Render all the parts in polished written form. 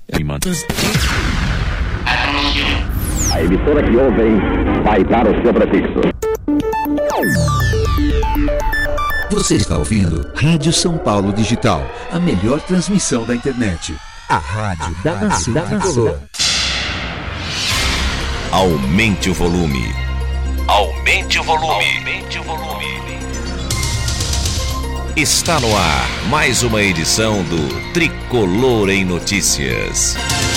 A emissora que ouvem vai dar o seu prefixo. Você está ouvindo Rádio São Paulo Digital, a melhor transmissão da internet. A rádio da nação tricolor. Aumente o volume. Aumente o volume. Aumente o volume. Está no ar mais uma edição do Tricolor em Notícias.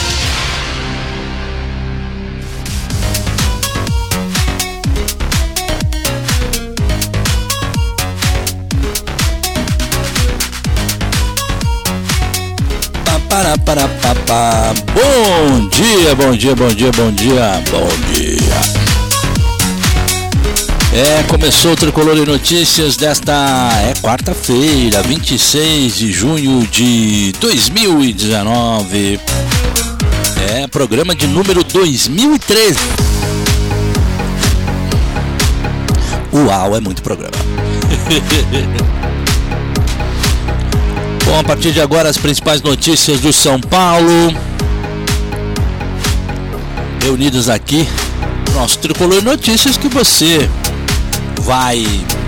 Bom dia, bom dia, bom dia, bom dia, bom dia. Começou o Tricolor em Notícias desta quarta-feira, 26 de junho de 2019. Programa de número 2013. Uau, é muito programa. Bom, a partir de agora as principais notícias do São Paulo, reunidas aqui no nosso Tricolor Notícias, que você vai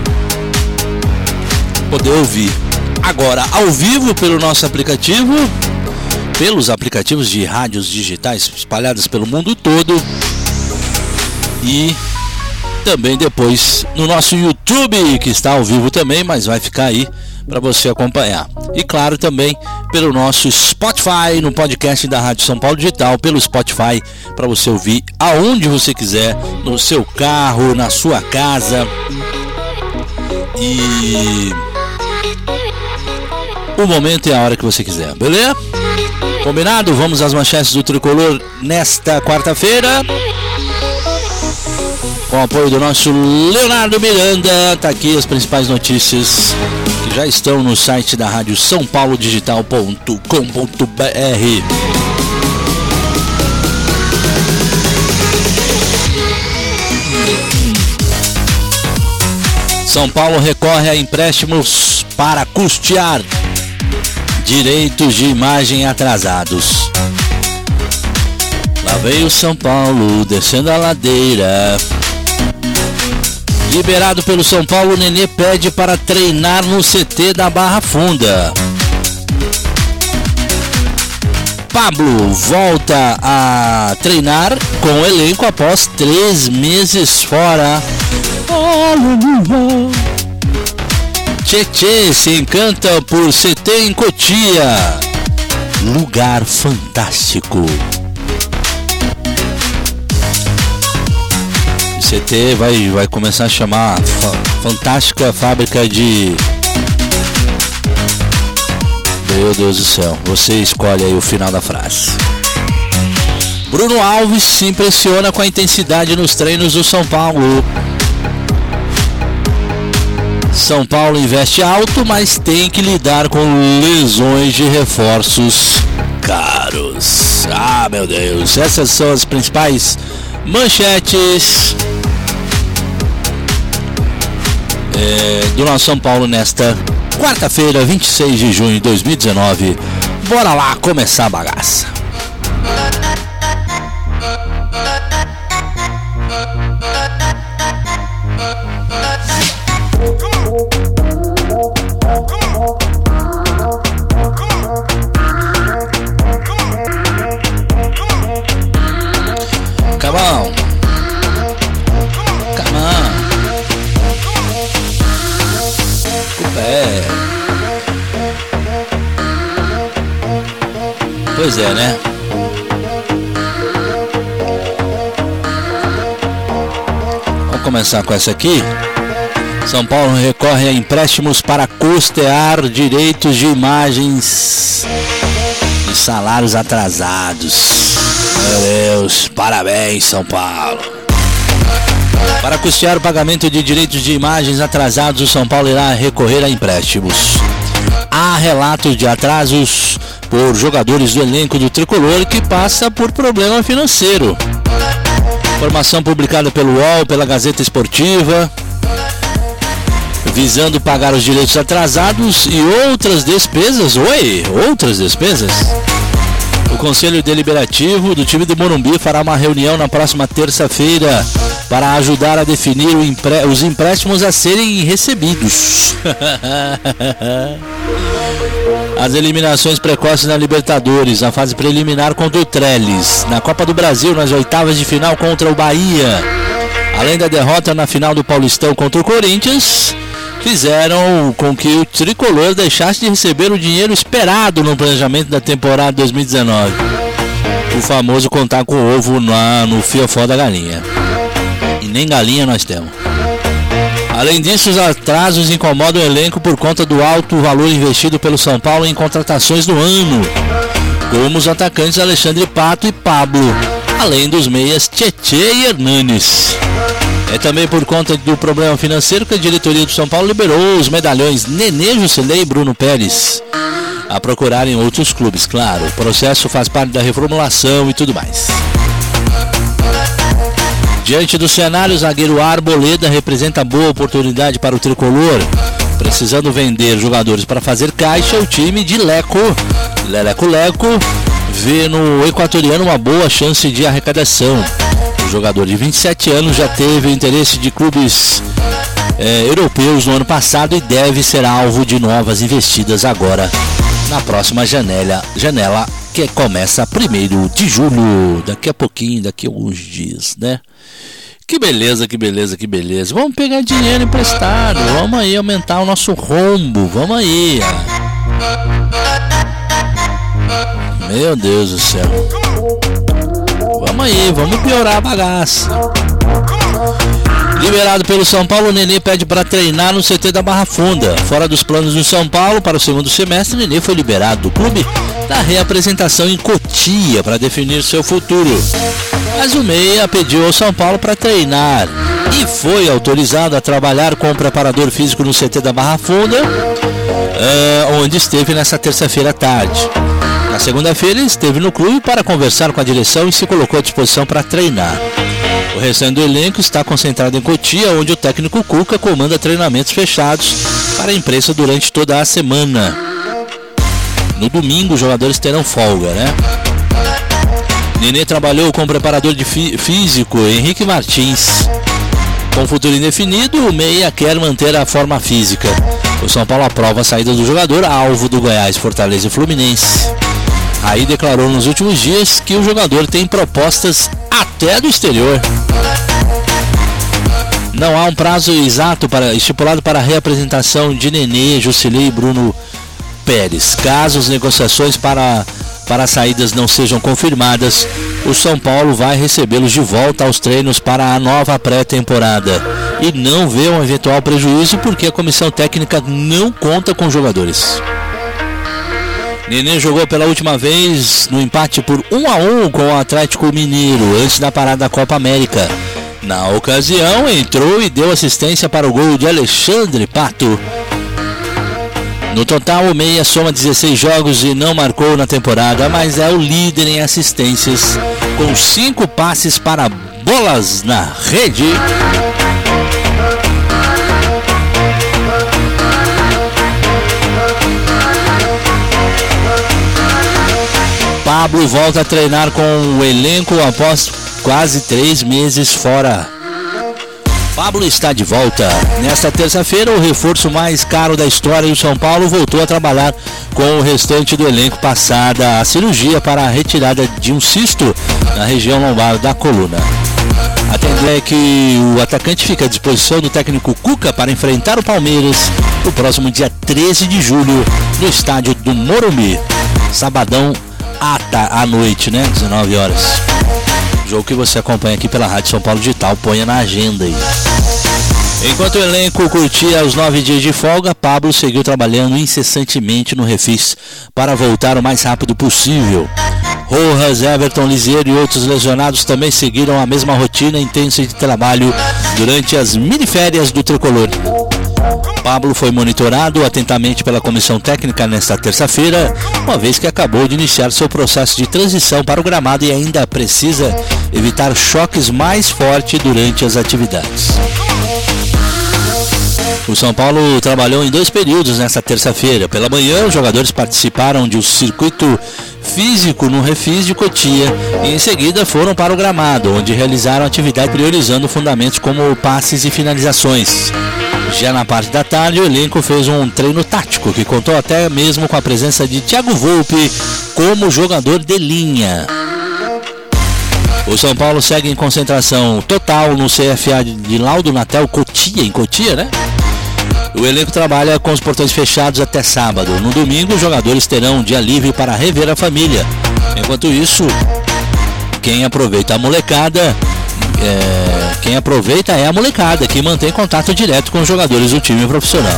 poder ouvir agora ao vivo pelo nosso aplicativo, pelos aplicativos de rádios digitais espalhadas pelo mundo todo, e também depois no nosso YouTube, que está ao vivo também, mas vai ficar aí para você acompanhar. E claro, também pelo nosso Spotify, no podcast da Rádio São Paulo Digital, pelo Spotify, para você ouvir aonde você quiser, no seu carro, na sua casa. E o momento e a hora que você quiser, beleza? Combinado? Vamos às manchetes do Tricolor nesta quarta-feira, com o apoio do nosso Leonardo Miranda. Tá aqui as principais notícias que já estão no site da rádio sãopaulodigital.com.br. São Paulo recorre a empréstimos para custear direitos de imagem atrasados. Lá veio São Paulo descendo a ladeira. Liberado pelo São Paulo, Nenê pede para treinar no CT da Barra Funda. Pablo volta a treinar com o elenco após 3 meses fora. Tchê se encanta por CT em Cotia. Lugar fantástico. CT vai começar a chamar Fantástica Fábrica de... Meu Deus do céu, você escolhe aí o final da frase. Bruno Alves se impressiona com a intensidade nos treinos do São Paulo. São Paulo investe alto, mas tem que lidar com lesões de reforços caros. Ah, meu Deus, essas são as principais manchetes do nosso São Paulo nesta quarta-feira, 26 de junho de 2019. Bora lá começar a bagaça. Come on. Pois é, né? Vamos começar com essa aqui. São Paulo recorre a empréstimos para custear direitos de imagens e salários atrasados. Meu Deus, parabéns, São Paulo. Para custear o pagamento de direitos de imagens atrasados, o São Paulo irá recorrer a empréstimos. Há relatos de atrasos por jogadores do elenco do Tricolor que passa por problema financeiro. Informação publicada pelo UOL, pela Gazeta Esportiva, visando pagar os direitos atrasados e outras despesas. Outras despesas? O Conselho Deliberativo do time do Morumbi fará uma reunião na próxima terça-feira para ajudar a definir os empréstimos a serem recebidos. As eliminações precoces na Libertadores, na fase preliminar contra o Trellis, na Copa do Brasil nas oitavas de final contra o Bahia, além da derrota na final do Paulistão contra o Corinthians, fizeram com que o tricolor deixasse de receber o dinheiro esperado no planejamento da temporada 2019. O famoso contar com o ovo no fiofó da galinha. E nem galinha nós temos. Além disso, os atrasos incomodam o elenco por conta do alto valor investido pelo São Paulo em contratações do ano, como os atacantes Alexandre Pato e Pablo, além dos meias Tietê e Hernanes. É também por conta do problema financeiro que a diretoria do São Paulo liberou os medalhões Nenê, Jusilei e Bruno Pérez a procurarem outros clubes, claro. O processo faz parte da reformulação e tudo mais. Diante do cenário, o zagueiro Arboleda representa boa oportunidade para o tricolor. Precisando vender jogadores para fazer caixa, o time de Leleco vê no equatoriano uma boa chance de arrecadação. O jogador de 27 anos já teve interesse de clubes europeus no ano passado e deve ser alvo de novas investidas agora na próxima janela que começa 1º de julho, daqui a pouquinho, daqui a alguns dias, né? Que beleza, que beleza, que beleza. Vamos pegar dinheiro emprestado, vamos aí aumentar o nosso rombo, vamos aí. Meu Deus do céu. Vamos aí, vamos piorar a bagaça. Liberado pelo São Paulo, o Nenê pede para treinar no CT da Barra Funda. Fora dos planos do São Paulo para o segundo semestre, o Nenê foi liberado do clube da reapresentação em Cotia para definir seu futuro. Mas o meia pediu ao São Paulo para treinar e foi autorizado a trabalhar com o preparador físico no CT da Barra Funda, onde esteve nessa terça-feira à tarde. Na segunda-feira ele esteve no clube para conversar com a direção e se colocou à disposição para treinar. O restante do elenco está concentrado em Cotia, onde o técnico Cuca comanda treinamentos fechados para a imprensa durante toda a semana. No domingo os jogadores terão folga, né? Nenê trabalhou com o preparador físico Henrique Martins. Com futuro indefinido, o meia quer manter a forma física. O São Paulo aprova a saída do jogador, alvo do Goiás, Fortaleza e Fluminense. Aí declarou nos últimos dias que o jogador tem propostas até do exterior. Não há um prazo exato estipulado para a reapresentação de Nenê, Jusilei e Bruno Pérez. Caso as negociações para saídas não sejam confirmadas, o São Paulo vai recebê-los de volta aos treinos para a nova pré-temporada e não vê um eventual prejuízo porque a comissão técnica não conta com jogadores. Nenê jogou pela última vez no empate por 1-1 com o Atlético Mineiro antes da parada da Copa América. Na ocasião entrou e deu assistência para o gol de Alexandre Pato. No total, o meia soma 16 jogos e não marcou na temporada, mas é o líder em assistências, com 5 passes para bolas na rede. Pablo volta a treinar com o elenco após quase 3 meses fora. Pablo está de volta. Nesta terça-feira, o reforço mais caro da história do São Paulo voltou a trabalhar com o restante do elenco passada a cirurgia para a retirada de um cisto na região lombar da coluna. A tendência é que o atacante fica à disposição do técnico Cuca para enfrentar o Palmeiras no próximo dia 13 de julho no estádio do Morumbi. Sabadão à noite, né? 19 horas. Jogo que você acompanha aqui pela Rádio São Paulo Digital, ponha na agenda aí. Enquanto o elenco curtia os 9 dias de folga, Pablo seguiu trabalhando incessantemente no refis para voltar o mais rápido possível. Rojas, Everton, Liseiro e outros lesionados também seguiram a mesma rotina intensa de trabalho durante as miniférias do tricolor. Pablo foi monitorado atentamente pela comissão técnica nesta terça-feira, uma vez que acabou de iniciar seu processo de transição para o gramado e ainda precisa evitar choques mais fortes durante as atividades. O São Paulo trabalhou em 2 períodos nesta terça-feira. Pela manhã, os jogadores participaram de um circuito físico no Refis de Cotia e em seguida foram para o gramado, onde realizaram atividade priorizando fundamentos como passes e finalizações. Já na parte da tarde, o elenco fez um treino tático que contou até mesmo com a presença de Thiago Volpi como jogador de linha. O São Paulo segue em concentração total no CFA de Laudo Natel, Cotia, em Cotia, né? O elenco trabalha com os portões fechados até sábado. No domingo, os jogadores terão um dia livre para rever a família. Enquanto isso, quem aproveita é a molecada, que mantém contato direto com os jogadores do time profissional.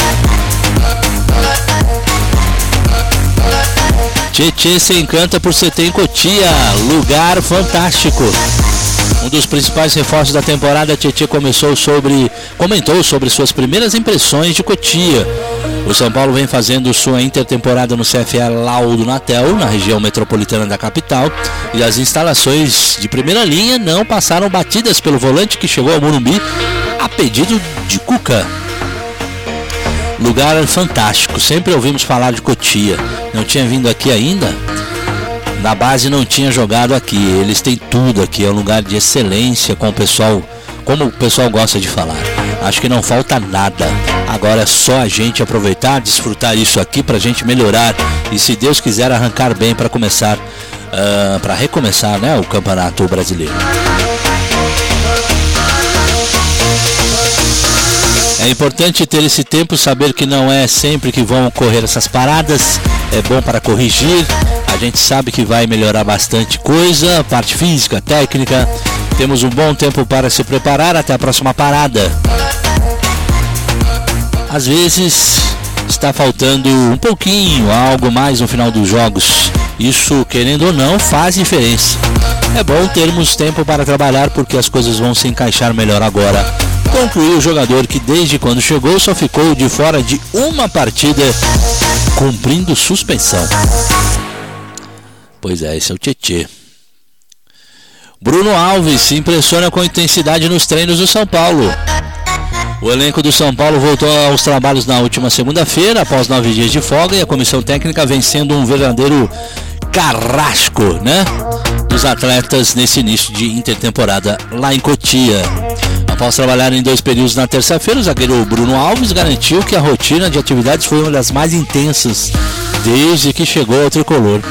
Tietê se encanta por CT em Cotia, lugar fantástico. Um dos principais reforços da temporada, Tietê comentou sobre suas primeiras impressões de Cotia. O São Paulo vem fazendo sua intertemporada no CFA Laudo Natel, na região metropolitana da capital, e as instalações de primeira linha não passaram batidas pelo volante que chegou ao Morumbi a pedido de Cuca. Lugar fantástico, sempre ouvimos falar de Cotia, não tinha vindo aqui ainda? Na base não tinha jogado aqui, eles têm tudo aqui, é um lugar de excelência com o pessoal, como o pessoal gosta de falar. Acho que não falta nada, agora é só a gente aproveitar, desfrutar isso aqui pra gente melhorar e, se Deus quiser, arrancar bem para começar, para recomeçar, né, o Campeonato Brasileiro. É importante ter esse tempo, saber que não é sempre que vão ocorrer essas paradas, é bom para corrigir. A gente sabe que vai melhorar bastante coisa, parte física, técnica. Temos um bom tempo para se preparar até a próxima parada. Às vezes está faltando um pouquinho, algo mais no final dos jogos. Isso, querendo ou não, faz diferença. É bom termos tempo para trabalhar porque as coisas vão se encaixar melhor agora. Concluiu o jogador que desde quando chegou só ficou de fora de uma partida, cumprindo suspensão. Pois é, esse é o Tietê. Bruno Alves se impressiona com intensidade nos treinos do São Paulo. O elenco do São Paulo voltou aos trabalhos na última segunda-feira, após 9 dias de folga, e a comissão técnica vem sendo um verdadeiro carrasco, né, dos atletas nesse início de intertemporada lá em Cotia. Após trabalhar em 2 períodos na terça-feira, o zagueiro Bruno Alves garantiu que a rotina de atividades foi uma das mais intensas desde que chegou ao tricolor.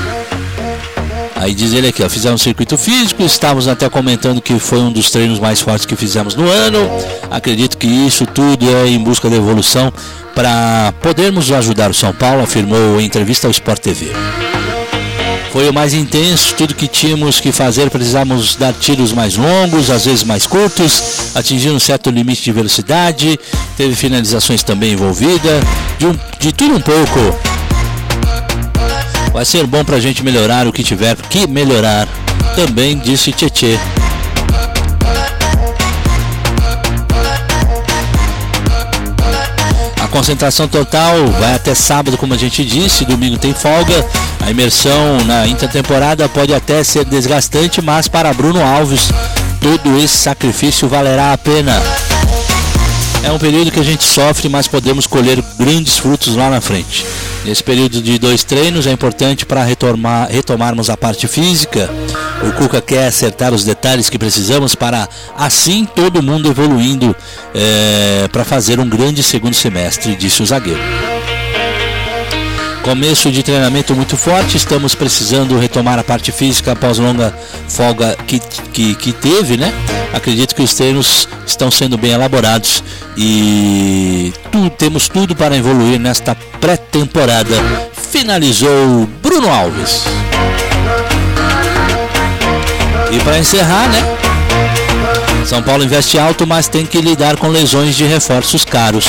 Aí diz ele aqui, fizemos um circuito físico, estávamos até comentando que foi um dos treinos mais fortes que fizemos no ano. Acredito que isso tudo é em busca da evolução para podermos ajudar o São Paulo, afirmou em entrevista ao Sport TV. Foi o mais intenso, tudo que tínhamos que fazer, precisávamos dar tiros mais longos, às vezes mais curtos, atingindo um certo limite de velocidade, teve finalizações também envolvidas, de tudo um pouco. Vai ser bom pra gente melhorar o que tiver que melhorar, também disse Tietê. A concentração total vai até sábado, como a gente disse, domingo tem folga. A imersão na intertemporada pode até ser desgastante, mas para Bruno Alves, todo esse sacrifício valerá a pena. É um período que a gente sofre, mas podemos colher grandes frutos lá na frente. Nesse período de 2 treinos é importante para retomarmos a parte física. O Cuca quer acertar os detalhes que precisamos para assim todo mundo evoluindo para fazer um grande segundo semestre, disse o zagueiro. Começo de treinamento muito forte, estamos precisando retomar a parte física após longa folga que teve, né? Acredito que os treinos estão sendo bem elaborados e temos tudo para evoluir nesta pré-temporada, finalizou Bruno Alves. E para encerrar, né? São Paulo investe alto, mas tem que lidar com lesões de reforços caros.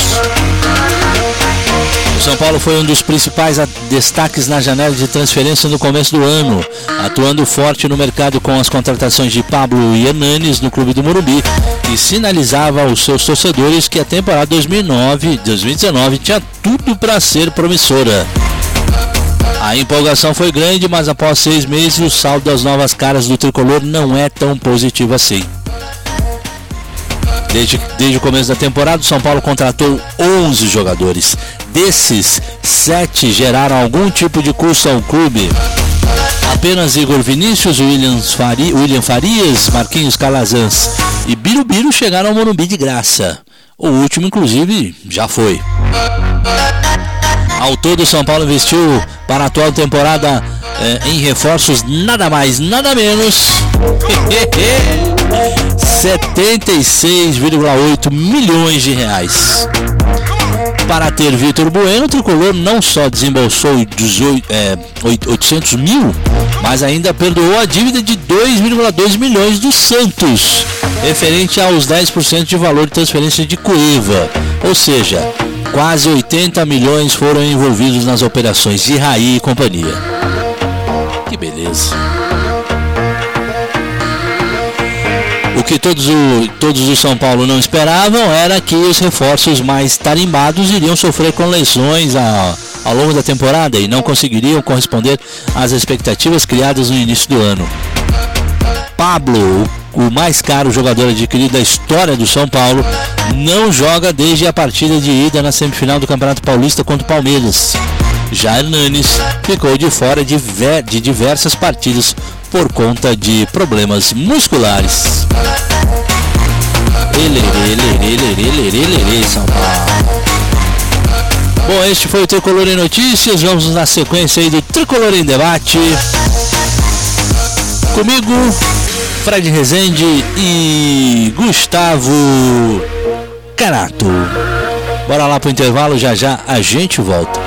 O São Paulo foi um dos principais destaques na janela de transferência no começo do ano, atuando forte no mercado com as contratações de Pablo e Hernanes no clube do Morumbi, e sinalizava aos seus torcedores que a temporada 2019 tinha tudo para ser promissora. A empolgação foi grande, mas após 6 meses o saldo das novas caras do tricolor não é tão positivo assim. Desde o começo da temporada, o São Paulo contratou 11 jogadores. Desses, 7 geraram algum tipo de custo ao clube. Apenas Igor Vinícius, William Farias, Marquinhos Calazans e Birubiru chegaram ao Morumbi de graça. O último, inclusive, já foi. Ao todo, o São Paulo investiu para a atual temporada em reforços nada mais, nada menos 76,8 milhões de reais. Para ter Vitor Bueno, o tricolor não só desembolsou 800 mil, mas ainda perdoou a dívida de 2,2 milhões do Santos, referente aos 10% de valor de transferência de Cueva. Ou seja, quase 80 milhões foram envolvidos nas operações de Raí e companhia. Que beleza. O que todos do São Paulo não esperavam era que os reforços mais tarimbados iriam sofrer com lesões ao longo da temporada e não conseguiriam corresponder às expectativas criadas no início do ano. Pablo, o mais caro jogador adquirido da história do São Paulo, não joga desde a partida de ida na semifinal do Campeonato Paulista contra o Palmeiras. Já Hernanes ficou de fora de diversas partidas por conta de problemas musculares. São Paulo. Bom, este foi o Tricolor em Notícias. Vamos na sequência aí do Tricolor em Debate. Comigo, Fred Rezende e Gustavo Carato. Bora lá pro intervalo, já a gente volta.